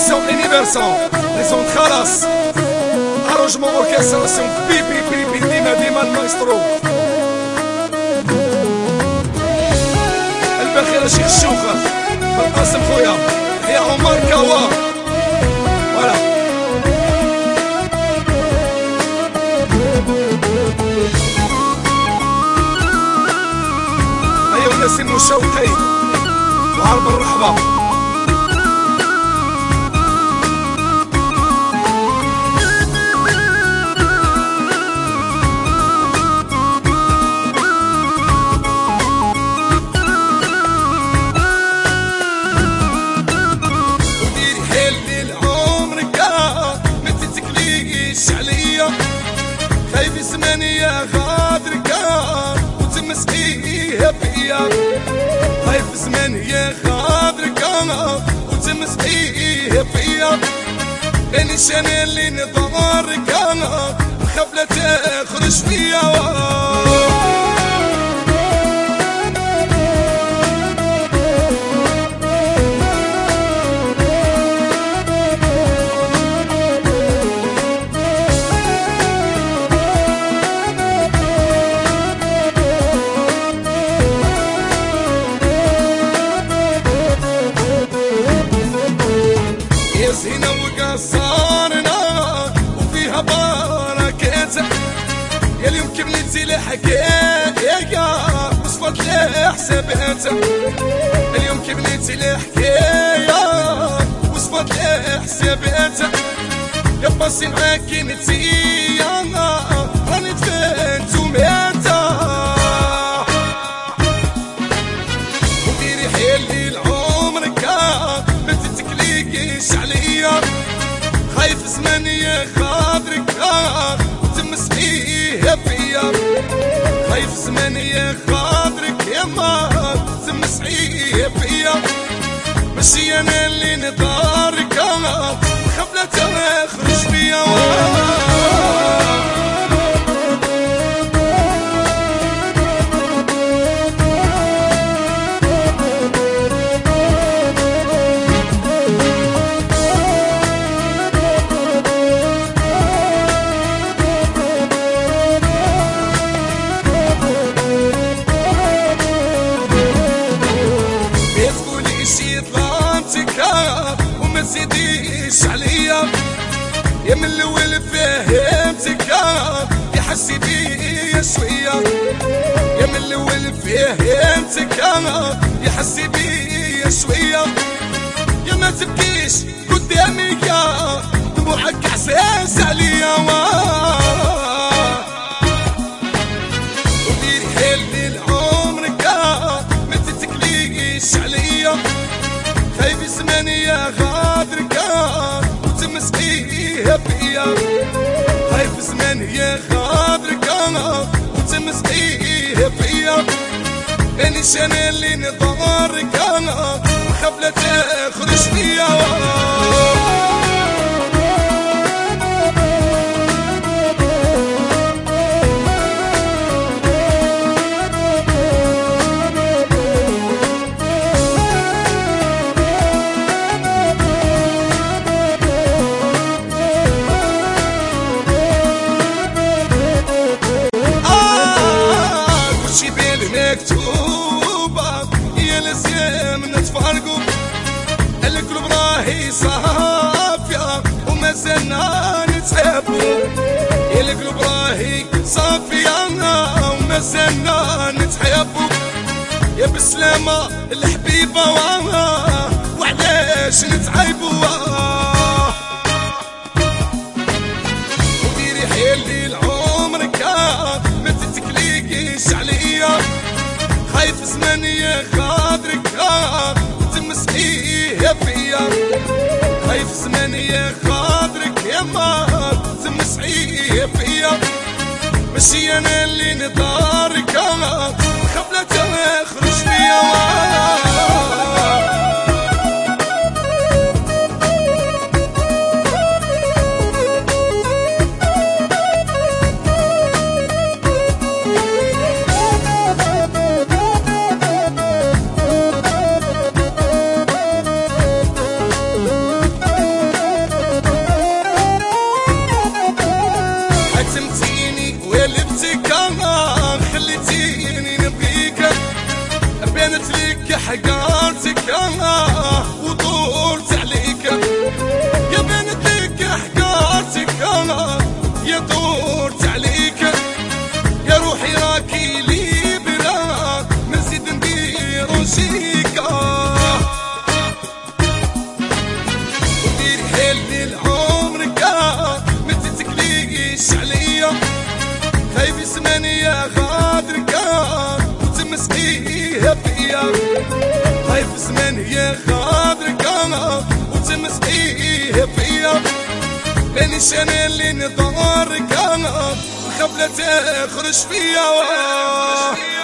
Atenção, Universal, prison de خلاص arrangement orchestration بيبي بيبي ديما المايسترو البخير الشيخ الشوخة بالقاسم خويا يا عمر كوا فوالا أيوة الناس المشوقي وعرب الرحبة خايف زمانية غادرك وتمسحيها فيا خايف زمانية غادرك وتمسحيها فيا بين الشاني اللي نظهرك نخاف لا تخرج فيا زينة وقصارنا وفيها بركاتها يا اليوم كملتي الحكاية وصفت لي حساباتها اليوم كملتي الحكاية وصفت لي حساباتها يا باسي معاكي نتيا راني تفنت وماتها وديري حيلي لعمرك ما تتكليكيش عليا خايف زمانية خاطرك وتمسحيها فيا خايف زمانية خاطرك يا ما تمسحيها فيا ماشي انا اللي نضارك نخاف لا تخرج فيا وما تزيديش عليا يا من الاول فهمتك يا حسي بيا شويه يا من الاول فهمتك يا حسي بيا شويه يا ما تبكيش قدامي يا دموعك احساس عليا وديري حيلي لعمرك ما تتكليش عليا خايف زمانية غادرك وتمسحيها فيا خايف زمانية غادرك وتمسحيها فيا بين الشاني اللي نظهرك نخاف لا تخرج فيا مكتوبة يا لازم نتفارقوا القلوب راهي صافية وما زلنا نتحبوا يا القلوب راهي صافية وما زلنا نتحبوا يا بالسلامة الحبيبة وعلاش نتعيبوا وديري حيلي لعمرك ما تتكليكيش عليا خايف زمانية خاطرك وتمسحيها فيا خايف زمانية خاطرك يا ما تمسحيها فيا ماشي انا اللي نضارك نخاف لا تخرج فيا حقارتك ودورت عليك يا بنتك حقارتك يا دورت عليك يا روحي راكي لي براك نزيد ندير وشيكا وديري حيلي لعمرك ما تتكليش عليا خايف زماني يا غادرك وتمسكيها فيا خايف زماني يا غادرك وتمسكيها فيا مانيش انا اللي نضرك الخبلة تخرج فيا